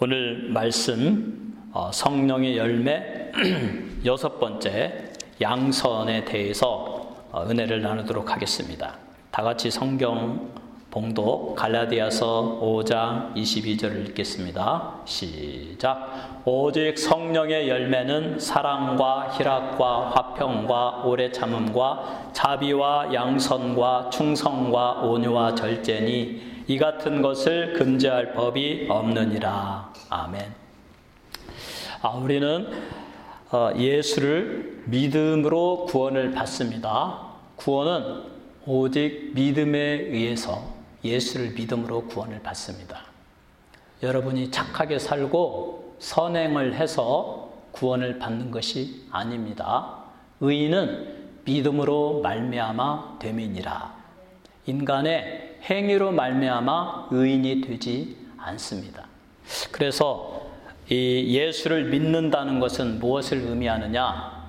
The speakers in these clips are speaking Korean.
오늘 말씀 성령의 열매 6번째 양선에 대해서 은혜를 나누도록 하겠습니다. 다 같이 성경 봉독 갈라디아서 5장 22절을 읽겠습니다. 시작. 오직 성령의 열매는 사랑과 희락과 화평과 오래 참음과 자비와 양선과 충성과 온유와 절제니 이 같은 것을 금지할 법이 없느니라. 아멘. 우리는 예수를 믿음으로 구원을 받습니다. 구원은 오직 믿음에 의해서 예수를 믿음으로 구원을 받습니다. 여러분이 착하게 살고 선행을 해서 구원을 받는 것이 아닙니다. 의인은 믿음으로 말미암아 됨이니라. 인간의 행위로 말미암아 의인이 되지 않습니다. 그래서 이 예수를 믿는다는 것은 무엇을 의미하느냐?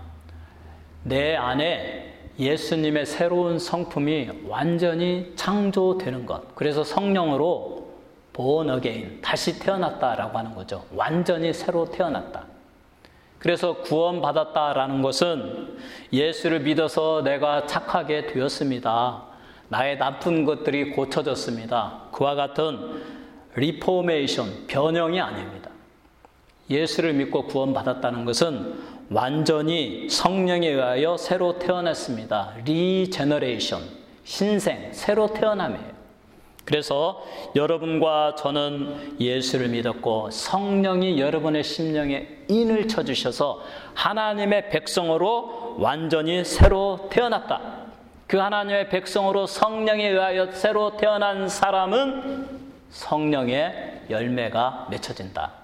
내 안에 예수님의 새로운 성품이 완전히 창조되는 것. 그래서 성령으로 born again, 다시 태어났다라고 하는 거죠. 완전히 새로 태어났다. 그래서 구원받았다라는 것은 예수를 믿어서 내가 착하게 되었습니다. 나의 나쁜 것들이 고쳐졌습니다. 그와 같은 리포메이션, 변형이 아닙니다. 예수를 믿고 구원받았다는 것은 완전히 성령에 의하여 새로 태어났습니다. 리제너레이션, 신생, 새로 태어남이에요. 그래서 여러분과 저는 예수를 믿었고 성령이 여러분의 심령에 인을 쳐주셔서 하나님의 백성으로 완전히 새로 태어났다. 그 하나님의 백성으로 성령에 의하여 새로 태어난 사람은 성령의 열매가 맺혀진다.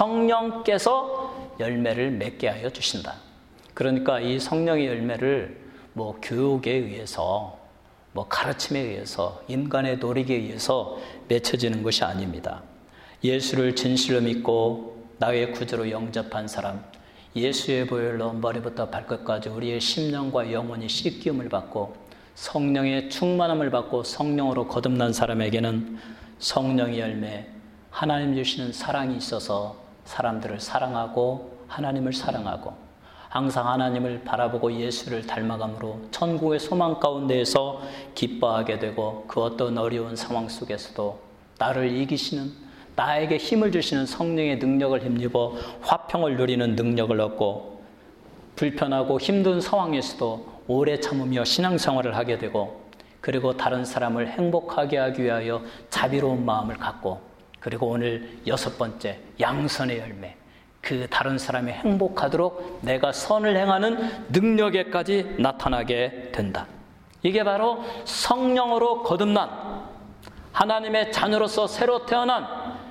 성령께서 열매를 맺게 하여 주신다. 그러니까 이 성령의 열매를 교육에 의해서 가르침에 의해서 인간의 노력에 의해서 맺혀지는 것이 아닙니다. 예수를 진실로 믿고 나의 구주로 영접한 사람, 예수의 보혈로 머리부터 발끝까지 우리의 심령과 영혼이 씻김을 받고 성령의 충만함을 받고 성령으로 거듭난 사람에게는 성령의 열매, 하나님 주시는 사랑이 있어서 사람들을 사랑하고 하나님을 사랑하고 항상 하나님을 바라보고 예수를 닮아감으로 천국의 소망 가운데에서 기뻐하게 되고 그 어떤 어려운 상황 속에서도 나를 이기시는, 나에게 힘을 주시는 성령의 능력을 힘입어 화평을 누리는 능력을 얻고 불편하고 힘든 상황에서도 오래 참으며 신앙생활을 하게 되고 그리고 다른 사람을 행복하게 하기 위하여 자비로운 마음을 갖고 그리고 오늘 6번째 양선의 열매, 그 다른 사람이 행복하도록 내가 선을 행하는 능력에까지 나타나게 된다. 이게 바로 성령으로 거듭난 하나님의 자녀로서 새로 태어난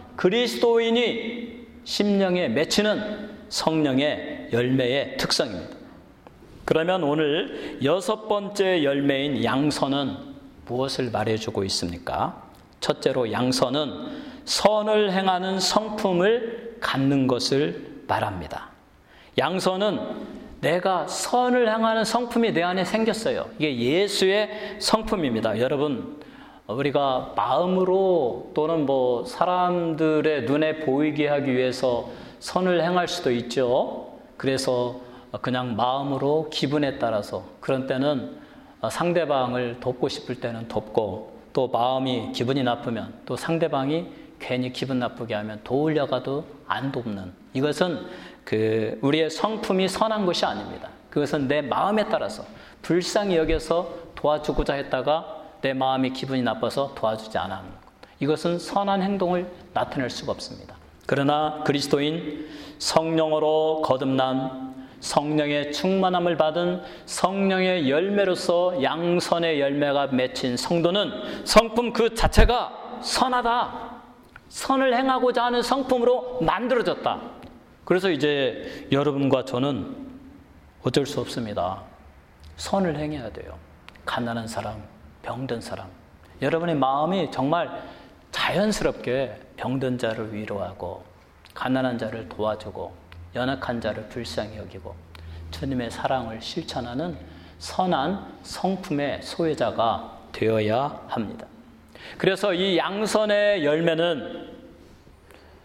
그리스도인이 심령에 맺히는 성령의 열매의 특성입니다. 그러면 오늘 6번째 열매인 양선은 무엇을 말해주고 있습니까? 첫째로 양선은 선을 행하는 성품을 갖는 것을 말합니다. 양선은 내가 선을 행하는 성품이 내 안에 생겼어요. 이게 예수의 성품입니다. 여러분, 우리가 마음으로 또는 사람들의 눈에 보이게 하기 위해서 선을 행할 수도 있죠. 그래서 그냥 마음으로 기분에 따라서 그런 때는 상대방을 돕고 싶을 때는 돕고 또 마음이 기분이 나쁘면 또 상대방이 괜히 기분 나쁘게 하면 도우려가도 안 돕는, 이것은 우리의 성품이 선한 것이 아닙니다. 그것은 내 마음에 따라서 불쌍히 여겨서 도와주고자 했다가 내 마음이 기분이 나빠서 도와주지 않는 것, 이것은 선한 행동을 나타낼 수가 없습니다. 그러나 그리스도인, 성령으로 거듭난 성령의 충만함을 받은 성령의 열매로서 양선의 열매가 맺힌 성도는 성품 그 자체가 선하다. 선을 행하고자 하는 성품으로 만들어졌다. 그래서 이제 여러분과 저는 어쩔 수 없습니다. 선을 행해야 돼요. 가난한 사람, 병든 사람. 여러분의 마음이 정말 자연스럽게 병든 자를 위로하고 가난한 자를 도와주고 연약한 자를 불쌍히 여기고 주님의 사랑을 실천하는 선한 성품의 소유자가 되어야 합니다. 그래서 이 양선의 열매는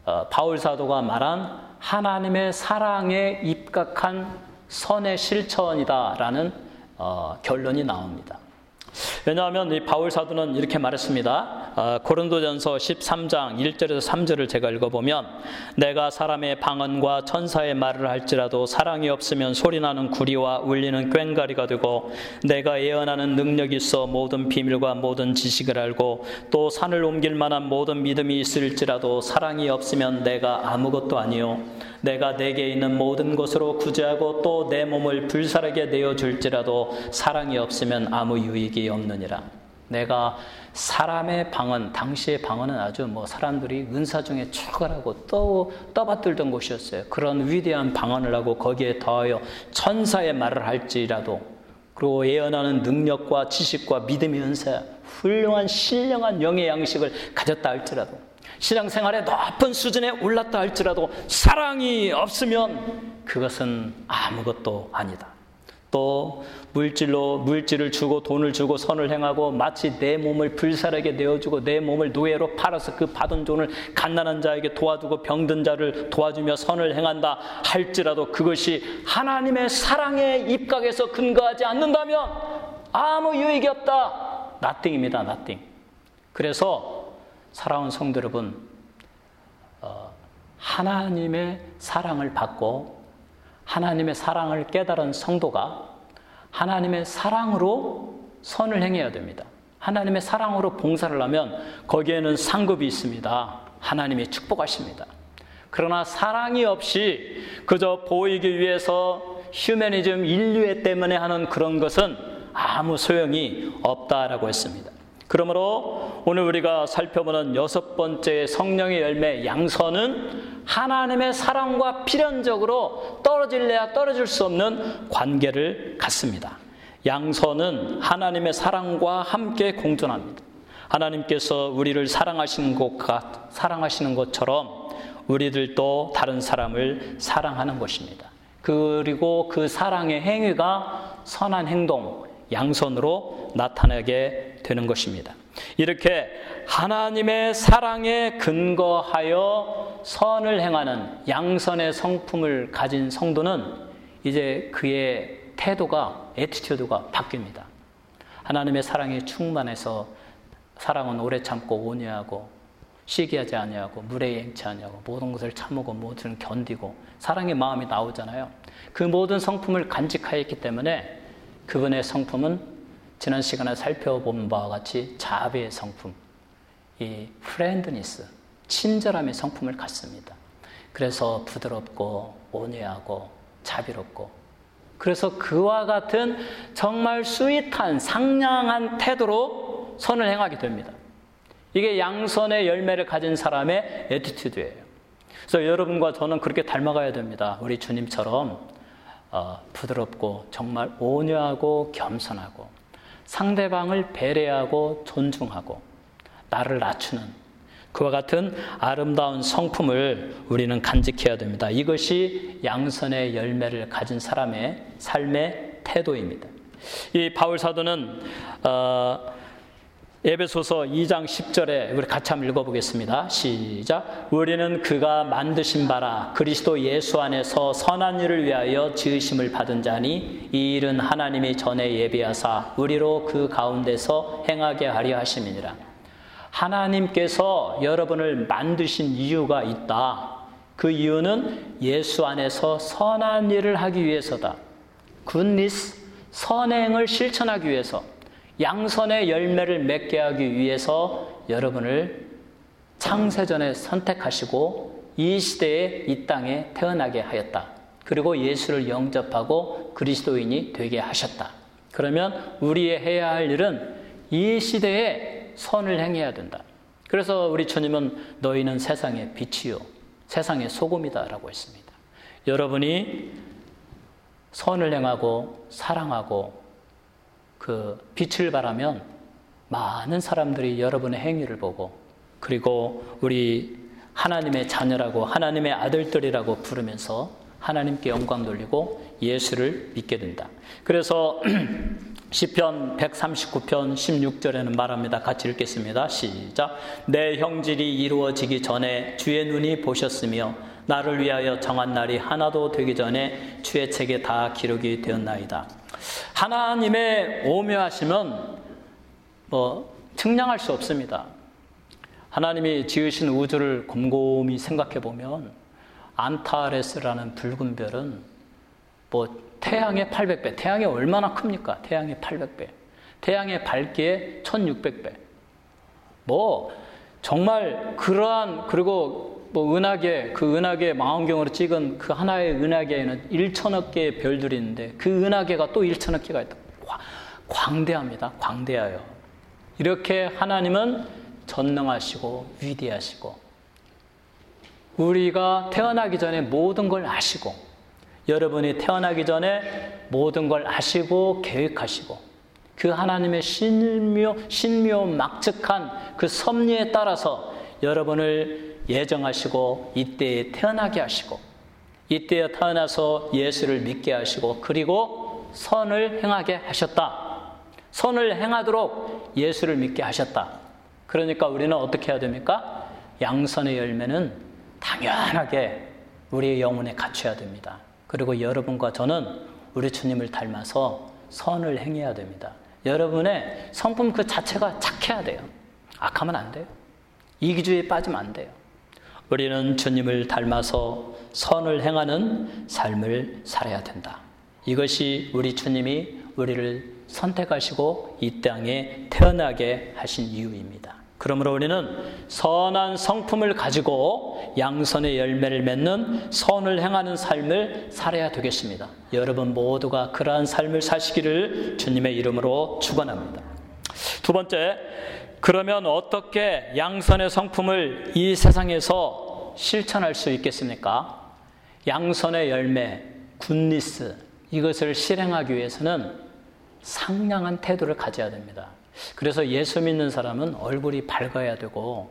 바울 사도가 말한 하나님의 사랑에 입각한 선의 실천이다라는 결론이 나옵니다. 왜냐하면 이 바울 사도는 이렇게 말했습니다. 고린도전서 13장 1절에서 3절을 제가 읽어보면 내가 사람의 방언과 천사의 말을 할지라도 사랑이 없으면 소리나는 구리와 울리는 꽹과리가 되고 내가 예언하는 능력이 있어 모든 비밀과 모든 지식을 알고 또 산을 옮길 만한 모든 믿음이 있을지라도 사랑이 없으면 내가 아무것도 아니요 내가 내게 있는 모든 것으로 구제하고 또 내 몸을 불사르게 내어줄지라도 사랑이 없으면 아무 유익이 없느니라. 내가 사람의 방언, 당시의 방언은 아주 사람들이 은사 중에 축을하고 떠받들던 곳이었어요. 그런 위대한 방언을 하고 거기에 더하여 천사의 말을 할지라도 그리고 예언하는 능력과 지식과 믿음의 은사, 훌륭한 신령한 영의 양식을 가졌다 할지라도 신앙생활의 높은 수준에 올랐다 할지라도 사랑이 없으면 그것은 아무것도 아니다. 또 물질을 주고 돈을 주고 선을 행하고 마치 내 몸을 불사르게 내어주고 내 몸을 노예로 팔아서 그 받은 돈을 갓난한 자에게 도와주고 병든 자를 도와주며 선을 행한다 할지라도 그것이 하나님의 사랑에 입각해서 근거하지 않는다면 아무 유익이 없다. nothing입니다. nothing. 그래서 사랑하는 성도 여러분, 하나님의 사랑을 받고 하나님의 사랑을 깨달은 성도가 하나님의 사랑으로 선을 행해야 됩니다. 하나님의 사랑으로 봉사를 하면 거기에는 상급이 있습니다. 하나님이 축복하십니다. 그러나 사랑이 없이 그저 보이기 위해서 휴머니즘 인류애 때문에 하는 그런 것은 아무 소용이 없다라고 했습니다. 그러므로 오늘 우리가 살펴보는 6번째 성령의 열매 양선은 하나님의 사랑과 필연적으로 떨어질래야 떨어질 수 없는 관계를 갖습니다. 양선은 하나님의 사랑과 함께 공존합니다. 하나님께서 우리를 사랑하시는 것처럼 우리들도 다른 사람을 사랑하는 것입니다. 그리고 그 사랑의 행위가 선한 행동, 양선으로 나타나게 되는 것입니다. 이렇게 하나님의 사랑에 근거하여 선을 행하는 양선의 성품을 가진 성도는 이제 그의 태도가, 애티튜드가 바뀝니다. 하나님의 사랑에 충만해서 사랑은 오래 참고 온유하고 시기하지 아니하고 물에 행치 아니하고 모든 것을 참고 모든 것을 견디고 사랑의 마음이 나오잖아요. 그 모든 성품을 간직하였기 때문에 그분의 성품은 지난 시간에 살펴본 바와 같이 자비의 성품, 이 프렌드니스, 친절함의 성품을 갖습니다. 그래서 부드럽고 온유하고 자비롭고 그래서 그와 같은 정말 스윗한 상냥한 태도로 선을 행하게 됩니다. 이게 양선의 열매를 가진 사람의 애티튜드예요. 그래서 여러분과 저는 그렇게 닮아가야 됩니다. 우리 주님처럼 부드럽고 정말 온유하고 겸손하고 상대방을 배려하고 존중하고 나를 낮추는 그와 같은 아름다운 성품을 우리는 간직해야 됩니다. 이것이 양선의 열매를 가진 사람의 삶의 태도입니다. 이 바울 사도는 에베소서 2장 10절에 우리 같이 한번 읽어보겠습니다. 시작. 우리는 그가 만드신 바라 그리스도 예수 안에서 선한 일을 위하여 지으심을 받은 자니 이 일은 하나님이 전에 예비하사 우리로 그 가운데서 행하게 하려 하심이니라. 하나님께서 여러분을 만드신 이유가 있다. 그 이유는 예수 안에서 선한 일을 하기 위해서다. 굿니스, 선행을 실천하기 위해서 양선의 열매를 맺게 하기 위해서 여러분을 창세전에 선택하시고 이 시대에 이 땅에 태어나게 하였다. 그리고 예수를 영접하고 그리스도인이 되게 하셨다. 그러면 우리의 해야 할 일은 이 시대에 선을 행해야 된다. 그래서 우리 주님은 너희는 세상의 빛이요 세상의 소금이다 라고 했습니다. 여러분이 선을 행하고 사랑하고 그 빛을 발하면 많은 사람들이 여러분의 행위를 보고 그리고 우리 하나님의 자녀라고 하나님의 아들들이라고 부르면서 하나님께 영광 돌리고 예수를 믿게 된다. 그래서 시편 139편 16절에는 말합니다. 같이 읽겠습니다. 시작. 내 형질이 이루어지기 전에 주의 눈이 보셨으며 나를 위하여 정한 날이 하나도 되기 전에 주의 책에 다 기록이 되었나이다. 하나님의 오묘하심은 측량할 수 없습니다. 하나님이 지으신 우주를 곰곰이 생각해 보면 안타레스라는 붉은 별은 태양의 800배, 태양이 얼마나 큽니까? 태양의 800배, 태양의 밝기의 1600배. 정말 그러한, 그리고 은하계, 그 은하계 망원경으로 찍은 그 하나의 은하계에는 1천억 개의 별들이 있는데 그 은하계가 또 1천억 개가 있다. 광대합니다. 광대해요. 이렇게 하나님은 전능하시고 위대하시고 우리가 태어나기 전에 모든 걸 아시고 여러분이 태어나기 전에 모든 걸 아시고 계획하시고 그 하나님의 신묘 막측한 그 섭리에 따라서 여러분을 예정하시고 이때에 태어나게 하시고 이때에 태어나서 예수를 믿게 하시고 그리고 선을 행하게 하셨다. 선을 행하도록 예수를 믿게 하셨다. 그러니까 우리는 어떻게 해야 됩니까? 양선의 열매는 당연하게 우리의 영혼에 갖춰야 됩니다. 그리고 여러분과 저는 우리 주님을 닮아서 선을 행해야 됩니다. 여러분의 성품 그 자체가 착해야 돼요. 악하면 안 돼요. 이기주의에 빠지면 안 돼요. 우리는 주님을 닮아서 선을 행하는 삶을 살아야 된다. 이것이 우리 주님이 우리를 선택하시고 이 땅에 태어나게 하신 이유입니다. 그러므로 우리는 선한 성품을 가지고 양선의 열매를 맺는 선을 행하는 삶을 살아야 되겠습니다. 여러분 모두가 그러한 삶을 사시기를 주님의 이름으로 축원합니다. 두 번째, 그러면 어떻게 양선의 성품을 이 세상에서 실천할 수 있겠습니까? 양선의 열매, 굿니스, 이것을 실행하기 위해서는 상냥한 태도를 가져야 됩니다. 그래서 예수 믿는 사람은 얼굴이 밝아야 되고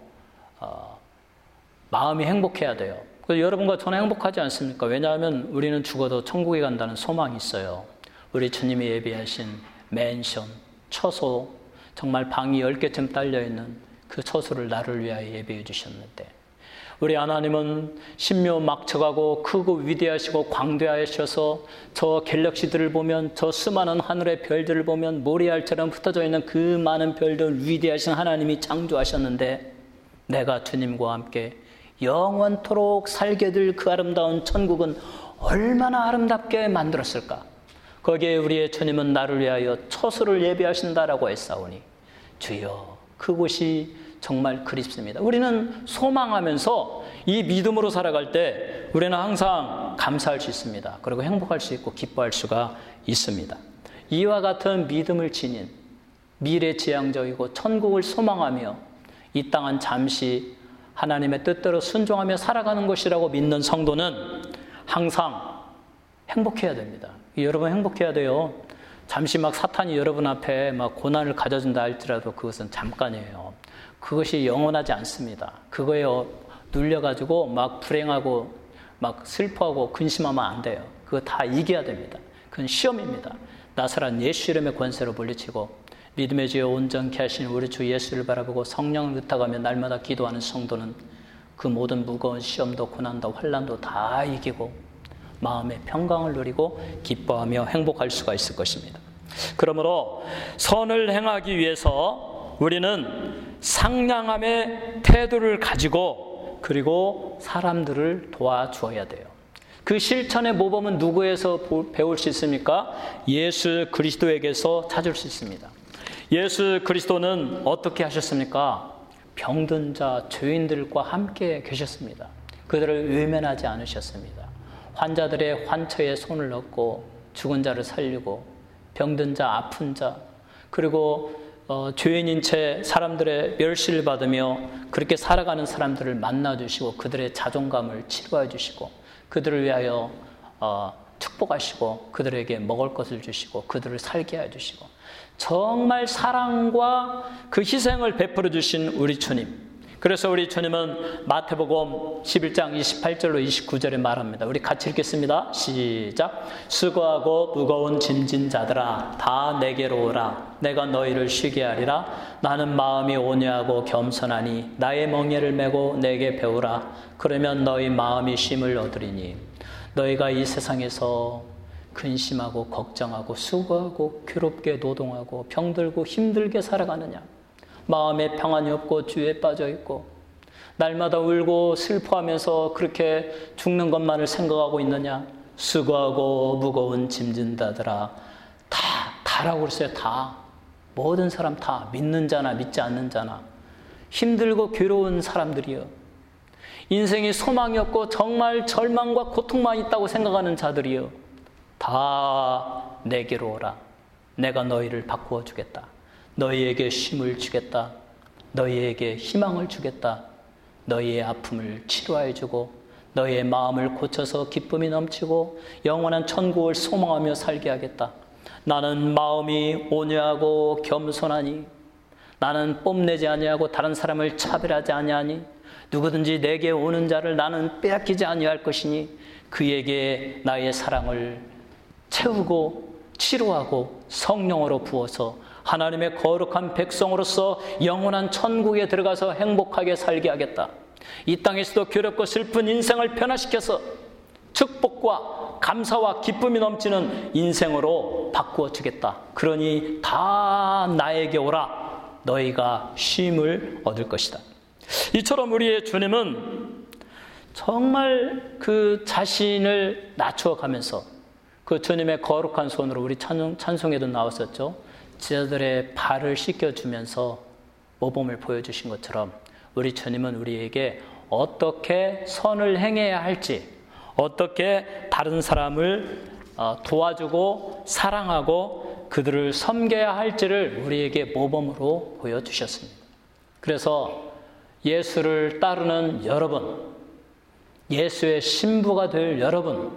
마음이 행복해야 돼요. 그래서 여러분과 저는 행복하지 않습니까? 왜냐하면 우리는 죽어도 천국에 간다는 소망이 있어요. 우리 주님이 예비하신 맨션, 처소, 정말 방이 10개쯤 딸려있는 그 처소를 나를 위하여 예비해 주셨는데 우리 하나님은 신묘 막측하고 크고 위대하시고 광대하셔서 저 갤럭시들을 보면 저 수많은 하늘의 별들을 보면 모래알처럼 흩어져 있는 그 많은 별들 위대하신 하나님이 창조하셨는데 내가 주님과 함께 영원토록 살게 될 그 아름다운 천국은 얼마나 아름답게 만들었을까? 거기에 우리의 주님은 나를 위하여 처소를 예비하신다라고 했사오니 주여 그곳이 정말 그립습니다. 우리는 소망하면서 이 믿음으로 살아갈 때 우리는 항상 감사할 수 있습니다. 그리고 행복할 수 있고 기뻐할 수가 있습니다. 이와 같은 믿음을 지닌 미래지향적이고 천국을 소망하며 이 땅은 잠시 하나님의 뜻대로 순종하며 살아가는 것이라고 믿는 성도는 항상 행복해야 됩니다. 여러분 행복해야 돼요. 잠시 사탄이 여러분 앞에 고난을 가져준다 할지라도 그것은 잠깐이에요. 그것이 영원하지 않습니다. 그거에 눌려가지고 불행하고 슬퍼하고 근심하면 안 돼요. 그거 다 이겨야 됩니다. 그건 시험입니다. 나사란 예수 이름의 권세로 물리치고 믿음의 주여 온전케 하신 우리 주 예수를 바라보고 성령을 의탁하며 날마다 기도하는 성도는 그 모든 무거운 시험도 고난도 환난도 다 이기고 마음의 평강을 누리고 기뻐하며 행복할 수가 있을 것입니다. 그러므로 선을 행하기 위해서 우리는 상냥함의 태도를 가지고 그리고 사람들을 도와주어야 돼요. 그 실천의 모범은 누구에서 배울 수 있습니까? 예수 그리스도에게서 찾을 수 있습니다. 예수 그리스도는 어떻게 하셨습니까? 병든 자, 죄인들과 함께 계셨습니다. 그들을 외면하지 않으셨습니다. 환자들의 환처에 손을 넣고 죽은 자를 살리고 병든 자, 아픈 자, 그리고 죄인인 채 사람들의 멸시를 받으며 그렇게 살아가는 사람들을 만나주시고 그들의 자존감을 치료해 주시고 그들을 위하여 축복하시고 그들에게 먹을 것을 주시고 그들을 살게 해주시고 정말 사랑과 그 희생을 베풀어 주신 우리 주님, 그래서 우리 주님은 마태복음 11장 28절로 29절에 말합니다. 우리 같이 읽겠습니다. 시작. 수고하고 무거운 짐진 자들아 다 내게로 오라. 내가 너희를 쉬게 하리라. 나는 마음이 온유하고 겸손하니 나의 멍에를 메고 내게 배우라. 그러면 너희 마음이 쉼을 얻으리니 너희가 이 세상에서 근심하고 걱정하고 수고하고 괴롭게 노동하고 병들고 힘들게 살아가느냐. 마음에 평안이 없고 주에 빠져 있고 날마다 울고 슬퍼하면서 그렇게 죽는 것만을 생각하고 있느냐. 수고하고 무거운 짐진 자들아 다라고 그랬어요. 다. 모든 사람 다. 믿는 자나 믿지 않는 자나 힘들고 괴로운 사람들이요. 인생이 소망이 없고 정말 절망과 고통만 있다고 생각하는 자들이요. 다 내게로 오라. 내가 너희를 바꾸어 주겠다. 너희에게 쉼을 주겠다. 너희에게 희망을 주겠다. 너희의 아픔을 치료해 주고 너희의 마음을 고쳐서 기쁨이 넘치고 영원한 천국을 소망하며 살게 하겠다. 나는 마음이 온유하고 겸손하니 나는 뽐내지 아니하고 다른 사람을 차별하지 아니하니 누구든지 내게 오는 자를 나는 빼앗기지 아니할 것이니 그에게 나의 사랑을 채우고 치료하고 성령으로 부어서 하나님의 거룩한 백성으로서 영원한 천국에 들어가서 행복하게 살게 하겠다. 이 땅에서도 괴롭고 슬픈 인생을 변화시켜서 축복과 감사와 기쁨이 넘치는 인생으로 바꾸어 주겠다. 그러니 다 나에게 오라. 너희가 쉼을 얻을 것이다. 이처럼 우리의 주님은 정말 그 자신을 낮추어 가면서 그 주님의 거룩한 손으로 우리 찬송에도 나왔었죠. 제자들의 발을 씻겨주면서 모범을 보여주신 것처럼 우리 주님은 우리에게 어떻게 선을 행해야 할지, 어떻게 다른 사람을 도와주고 사랑하고 그들을 섬겨야 할지를 우리에게 모범으로 보여주셨습니다. 그래서 예수를 따르는 여러분, 예수의 신부가 될 여러분,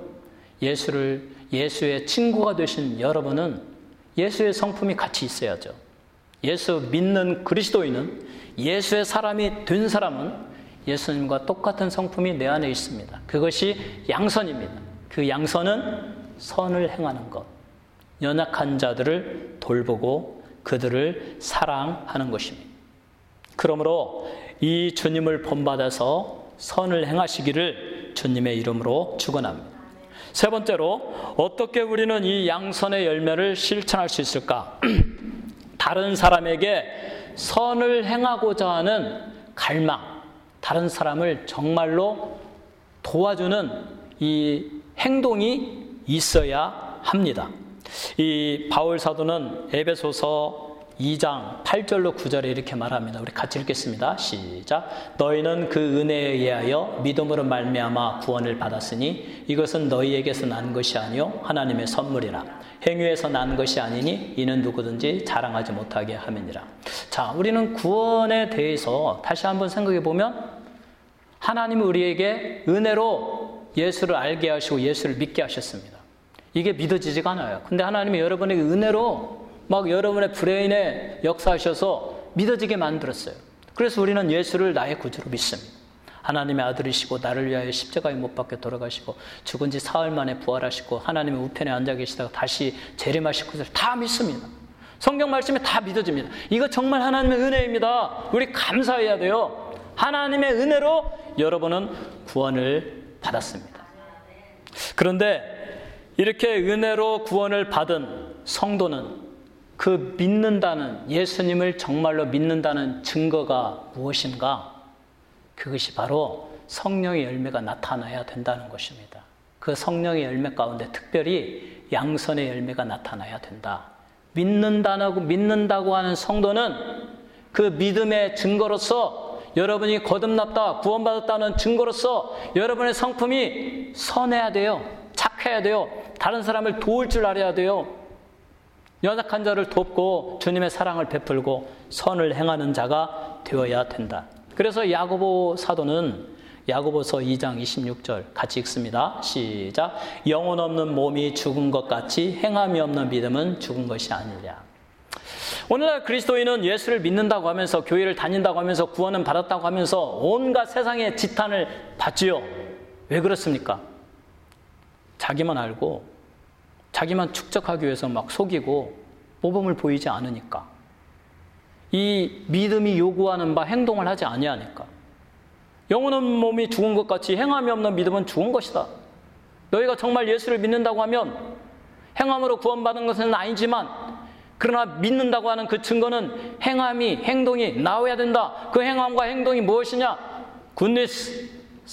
예수의 친구가 되신 여러분은 예수의 성품이 같이 있어야죠. 예수 믿는 그리스도인은, 예수의 사람이 된 사람은 예수님과 똑같은 성품이 내 안에 있습니다. 그것이 양선입니다. 그 양선은 선을 행하는 것, 연약한 자들을 돌보고 그들을 사랑하는 것입니다. 그러므로 이 주님을 본받아서 선을 행하시기를 주님의 이름으로 축원합니다. 세 번째로 어떻게 우리는 이 양선의 열매를 실천할 수 있을까? 다른 사람에게 선을 행하고자 하는 갈망, 다른 사람을 정말로 도와주는 이 행동이 있어야 합니다. 이 바울 사도는 에베소서 2장 8절로 9절에 이렇게 말합니다. 우리 같이 읽겠습니다. 시작. 너희는 그 은혜에 의하여 믿음으로 말미암아 구원을 받았으니 이것은 너희에게서 난 것이 아니요 하나님의 선물이라. 행위에서 난 것이 아니니 이는 누구든지 자랑하지 못하게 함이니라. 자, 우리는 구원에 대해서 다시 한번 생각해 보면 하나님은 우리에게 은혜로 예수를 알게 하시고 예수를 믿게 하셨습니다. 이게 믿어지지가 않아요. 근데 하나님이 여러분에게 은혜로 막 여러분의 브레인에 역사하셔서 믿어지게 만들었어요. 그래서 우리는 예수를 나의 구주로 믿습니다. 하나님의 아들이시고 나를 위하여 십자가에 못 박혀 돌아가시고 죽은 지 사흘 만에 부활하시고 하나님의 우편에 앉아 계시다가 다시 재림하실 것을 다 믿습니다. 성경 말씀이 다 믿어집니다. 이거 정말 하나님의 은혜입니다. 우리 감사해야 돼요. 하나님의 은혜로 여러분은 구원을 받았습니다. 그런데 이렇게 은혜로 구원을 받은 성도는 그 믿는다는, 예수님을 정말로 믿는다는 증거가 무엇인가? 그것이 바로 성령의 열매가 나타나야 된다는 것입니다. 그 성령의 열매 가운데 특별히 양선의 열매가 나타나야 된다. 믿는다고 하는 성도는 그 믿음의 증거로서, 여러분이 거듭났다, 구원받았다는 증거로서 여러분의 성품이 선해야 돼요. 착해야 돼요. 다른 사람을 도울 줄 알아야 돼요. 연약한 자를 돕고 주님의 사랑을 베풀고 선을 행하는 자가 되어야 된다. 그래서 야고보 사도는 야고보서 2장 26절 같이 읽습니다. 시작. 영혼 없는 몸이 죽은 것 같이 행함이 없는 믿음은 죽은 것이 아니냐. 오늘날 그리스도인은 예수를 믿는다고 하면서 교회를 다닌다고 하면서 구원은 받았다고 하면서 온갖 세상의 지탄을 받지요. 왜 그렇습니까? 자기만 알고 자기만 축적하기 위해서 막 속이고 모범을 보이지 않으니까. 이 믿음이 요구하는 바 행동을 하지 아니하니까. 영혼은 몸이 죽은 것 같이 행함이 없는 믿음은 죽은 것이다. 너희가 정말 예수를 믿는다고 하면 행함으로 구원받은 것은 아니지만 그러나 믿는다고 하는 그 증거는 행동이 나와야 된다. 그 행함과 행동이 무엇이냐? 굿니스,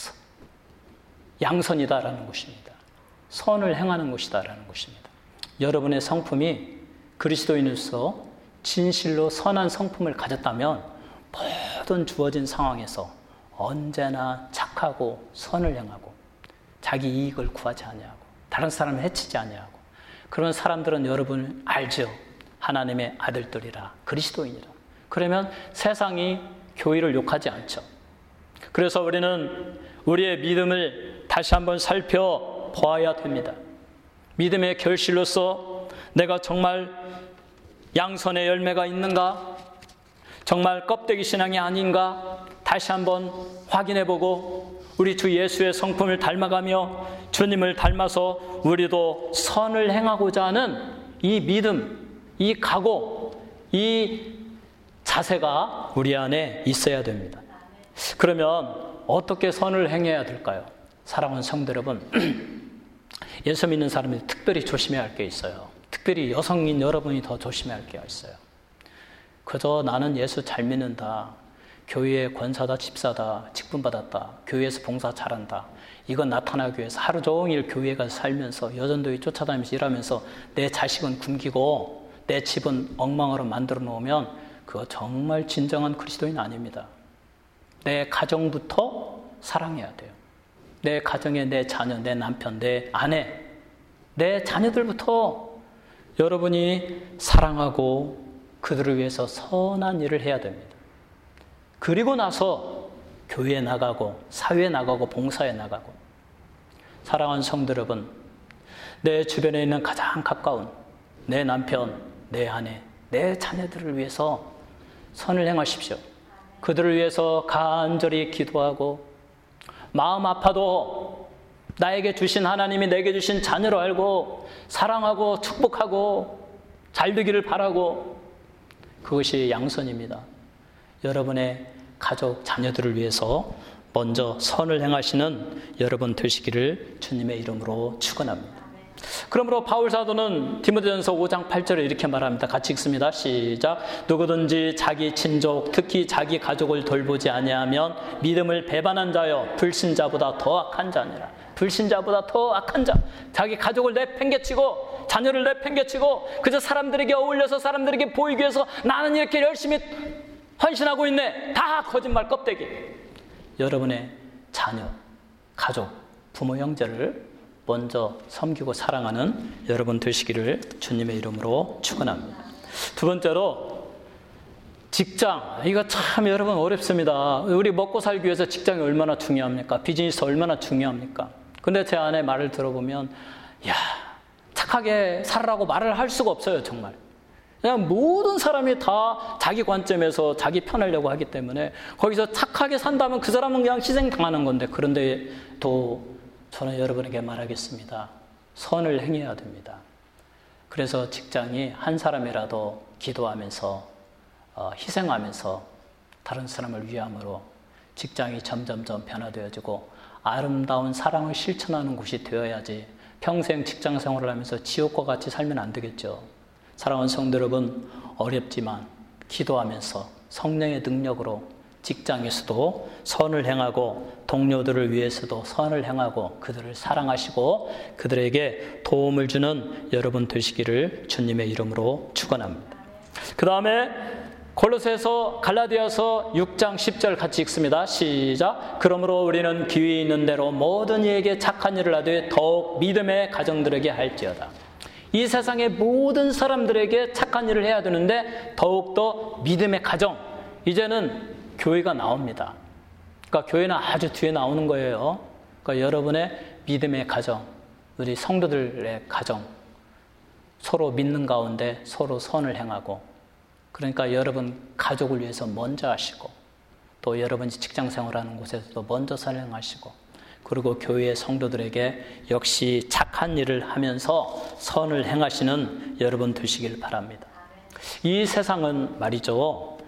양선이다라는 것입니다. 선을 행하는 것이다라는 것입니다. 여러분의 성품이 그리스도인으로서 진실로 선한 성품을 가졌다면 모든 주어진 상황에서 언제나 착하고 선을 행하고 자기 이익을 구하지 아니하고 다른 사람을 해치지 아니하고 그런 사람들은 여러분 알죠? 하나님의 아들들이라 그리스도인이라. 그러면 세상이 교회를 욕하지 않죠. 그래서 우리는 우리의 믿음을 다시 한번 살펴보아야 됩니다. 믿음의 결실로서 내가 정말 양선의 열매가 있는가? 정말 껍데기 신앙이 아닌가? 다시 한번 확인해보고 우리 주 예수의 성품을 닮아가며 주님을 닮아서 우리도 선을 행하고자 하는 이 믿음, 이 각오, 이 자세가 우리 안에 있어야 됩니다. 그러면 어떻게 선을 행해야 될까요? 사랑하는 성도 여러분, 예수 믿는 사람이 특별히 조심해야 할 게 있어요. 특별히 여성인 여러분이 더 조심해야 할 게 있어요. 그저 나는 예수 잘 믿는다, 교회의 권사다, 집사다, 직분받았다, 교회에서 봉사 잘한다, 이건 나타나기 위해서 하루 종일 교회에 가서 살면서 여전도에 쫓아다니면서 일하면서 내 자식은 굶기고 내 집은 엉망으로 만들어 놓으면 그거 정말 진정한 그리스도인 아닙니다. 내 가정부터 사랑해야 돼요. 내 가정에 내 자녀, 내 남편, 내 아내, 내 자녀들부터 여러분이 사랑하고 그들을 위해서 선한 일을 해야 됩니다. 그리고 나서 교회에 나가고 사회에 나가고 봉사에 나가고. 사랑하는 성도 여러분, 내 주변에 있는 가장 가까운 내 남편, 내 아내, 내 자녀들을 위해서 선을 행하십시오. 그들을 위해서 간절히 기도하고 마음 아파도 나에게 주신 하나님이 내게 주신 자녀로 알고 사랑하고 축복하고 잘 되기를 바라고, 그것이 양선입니다. 여러분의 가족, 자녀들을 위해서 먼저 선을 행하시는 여러분 되시기를 주님의 이름으로 축원합니다. 그러므로 바울 사도는 디모데전서 5장 8절에 이렇게 말합니다. 같이 읽습니다. 시작. 누구든지 자기 친족, 특히 자기 가족을 돌보지 아니하면 믿음을 배반한 자여 불신자보다 더 악한 자니라. 불신자보다 더 악한 자. 자기 가족을 내팽개치고 자녀를 내팽개치고 그저 사람들에게 어울려서 사람들에게 보이기 위해서 나는 이렇게 열심히 헌신하고 있네. 다 거짓말 껍데기. 여러분의 자녀, 가족, 부모, 형제를 먼저 섬기고 사랑하는 여러분 되시기를 주님의 이름으로 축원합니다. 두 번째로 직장. 이거 참 여러분 어렵습니다. 우리 먹고 살기 위해서 직장이 얼마나 중요합니까? 비즈니스 얼마나 중요합니까? 근데 제 아내 말을 들어보면 야, 착하게 살라고 말을 할 수가 없어요. 정말. 그냥 모든 사람이 다 자기 관점에서 자기 편하려고 하기 때문에 거기서 착하게 산다면 그 사람은 그냥 희생당하는 건데, 그런데 또 저는 여러분에게 말하겠습니다. 선을 행해야 됩니다. 그래서 직장이 한 사람이라도 기도하면서 희생하면서 다른 사람을 위함으로 직장이 점점점 변화되어지고 아름다운 사랑을 실천하는 곳이 되어야지 평생 직장 생활을 하면서 지옥과 같이 살면 안 되겠죠. 사랑하는 성도 여러분, 어렵지만 기도하면서 성령의 능력으로 직장에서도 선을 행하고 동료들을 위해서도 선을 행하고 그들을 사랑하시고 그들에게 도움을 주는 여러분 되시기를 주님의 이름으로 축원합니다. 그 다음에 골로새서 갈라디아서 6장 10절 같이 읽습니다. 시작. 그러므로 우리는 기회 있는 대로 모든 이에게 착한 일을 하되 더욱 믿음의 가정들에게 할지어다. 이 세상의 모든 사람들에게 착한 일을 해야 되는데 더욱더 믿음의 가정, 이제는 교회가 나옵니다. 그러니까 교회는 아주 뒤에 나오는 거예요. 그러니까 여러분의 믿음의 가정, 우리 성도들의 가정, 서로 믿는 가운데 서로 선을 행하고 그러니까 여러분 가족을 위해서 먼저 하시고, 또 여러분이 직장 생활하는 곳에서도 먼저 선행하시고, 그리고 교회 성도들에게 역시 착한 일을 하면서 선을 행하시는 여러분 되시길 바랍니다. 이 세상은 말이죠,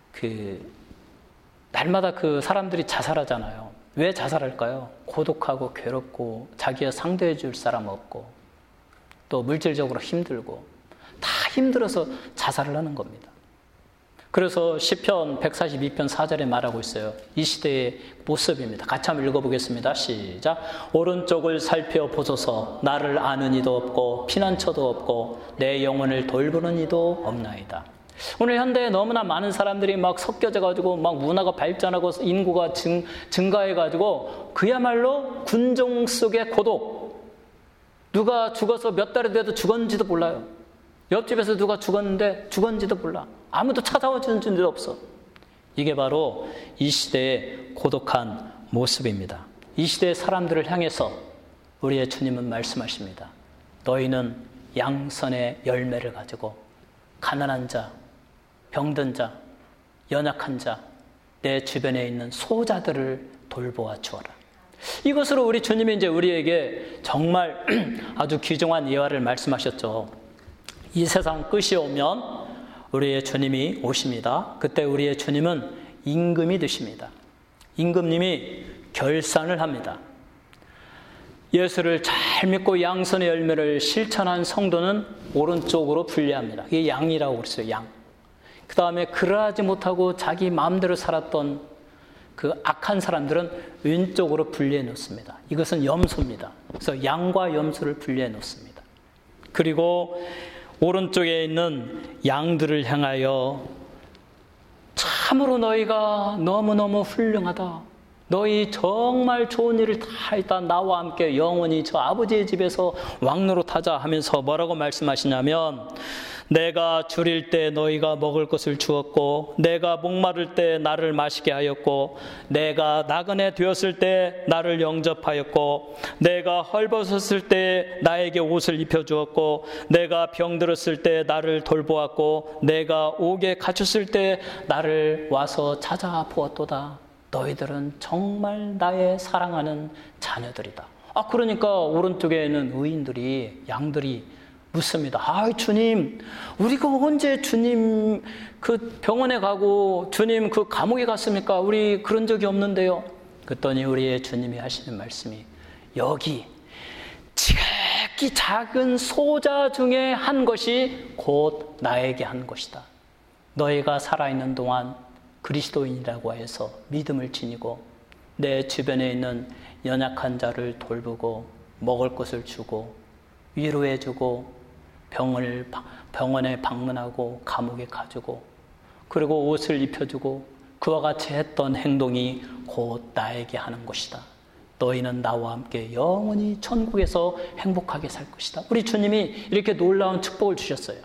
날마다 사람들이 자살하잖아요. 왜 자살할까요? 고독하고 괴롭고 자기가 상대해 줄 사람 없고 또 물질적으로 힘들고 다 힘들어서 자살을 하는 겁니다. 그래서 시편 142편 4절에 말하고 있어요. 이 시대의 모습입니다. 같이 한번 읽어보겠습니다. 시작. 오른쪽을 살펴보소서. 나를 아는 이도 없고 피난처도 없고 내 영혼을 돌보는 이도 없나이다. 오늘 현대에 너무나 많은 사람들이 막 섞여져 가지고 막 문화가 발전하고 인구가 증가해 가지고 그야말로 군종 속의 고독. 누가 죽어서 몇 달이 돼도 죽었는지도 몰라요. 옆집에서 누가 죽었는데 죽었는지도 몰라. 아무도 찾아와 주는 줄도 없어. 이게 바로 이 시대의 고독한 모습입니다. 이 시대의 사람들을 향해서 우리의 주님은 말씀하십니다. 너희는 양선의 열매를 가지고 가난한 자, 병든 자, 연약한 자, 내 주변에 있는 소자들을 돌보아 주어라. 이것으로 우리 주님이 이제 우리에게 정말 아주 귀중한 예화를 말씀하셨죠. 이 세상 끝이 오면 우리의 주님이 오십니다. 그때 우리의 주님은 임금이 되십니다. 임금님이 결산을 합니다. 예수를 잘 믿고 양선의 열매를 실천한 성도는 오른쪽으로 분리합니다. 이게 양이라고 그랬어요. 양. 그 다음에 그러하지 못하고 자기 마음대로 살았던 그 악한 사람들은 왼쪽으로 분리해 놓습니다. 이것은 염소입니다. 그래서 양과 염소를 분리해 놓습니다. 그리고 오른쪽에 있는 양들을 향하여 참으로 너희가 너무너무 훌륭하다. 너희 정말 좋은 일을 다 했다. 나와 함께 영원히 저 아버지의 집에서 왕노릇하자 하면서 뭐라고 말씀하시냐면 내가 줄일 때 너희가 먹을 것을 주었고 내가 목마를 때 나를 마시게 하였고 내가 나그네 되었을 때 나를 영접하였고 내가 헐벗었을 때 나에게 옷을 입혀주었고 내가 병들었을 때 나를 돌보았고 내가 옥에 갇혔을 때 나를 와서 찾아보았도다. 너희들은 정말 나의 사랑하는 자녀들이다. 그러니까 오른쪽에 있는 의인들이 양들이 묻습니다. 주님, 우리가 언제 주님 그 병원에 가고 주님 그 감옥에 갔습니까? 우리 그런 적이 없는데요. 그랬더니 우리의 주님이 하시는 말씀이 여기 지극히 작은 소자 중에 한 것이 곧 나에게 한 것이다. 너희가 살아있는 동안 그리스도인이라고 해서 믿음을 지니고 내 주변에 있는 연약한 자를 돌보고 먹을 것을 주고 위로해주고 병원에 방문하고 감옥에 가주고 그리고 옷을 입혀주고 그와 같이 했던 행동이 곧 나에게 하는 것이다. 너희는 나와 함께 영원히 천국에서 행복하게 살 것이다. 우리 주님이 이렇게 놀라운 축복을 주셨어요.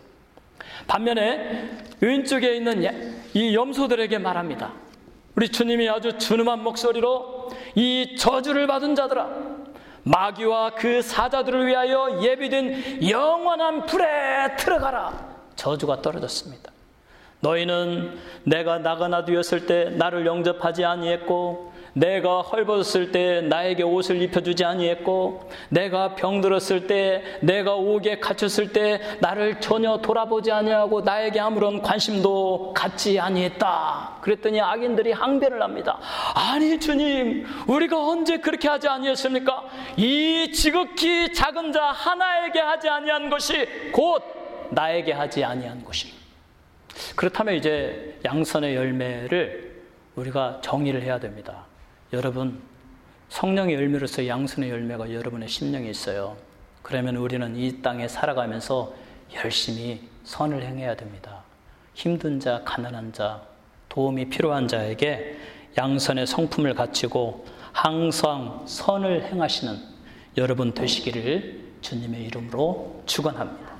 반면에 왼쪽에 있는 이 염소들에게 말합니다. 우리 주님이 아주 준엄한 목소리로 이 저주를 받은 자들아, 마귀와 그 사자들을 위하여 예비된 영원한 불에 들어가라. 저주가 떨어졌습니다. 너희는 내가 나그네 되었을 때 나를 영접하지 아니했고 내가 헐벗었을 때 나에게 옷을 입혀주지 아니했고 내가 병들었을 때 내가 옥에 갇혔을 때 나를 전혀 돌아보지 아니하고 나에게 아무런 관심도 갖지 아니했다. 그랬더니 악인들이 항변을 합니다. 아니 주님, 우리가 언제 그렇게 하지 아니했습니까? 이 지극히 작은 자 하나에게 하지 아니한 것이 곧 나에게 하지 아니한 것이. 그렇다면 이제 양선의 열매를 우리가 정의를 해야 됩니다. 여러분, 성령의 열매로서 양선의 열매가 여러분의 심령에 있어요. 그러면 우리는 이 땅에 살아가면서 열심히 선을 행해야 됩니다. 힘든 자, 가난한 자, 도움이 필요한 자에게 양선의 성품을 갖추고 항상 선을 행하시는 여러분 되시기를 주님의 이름으로 축원합니다.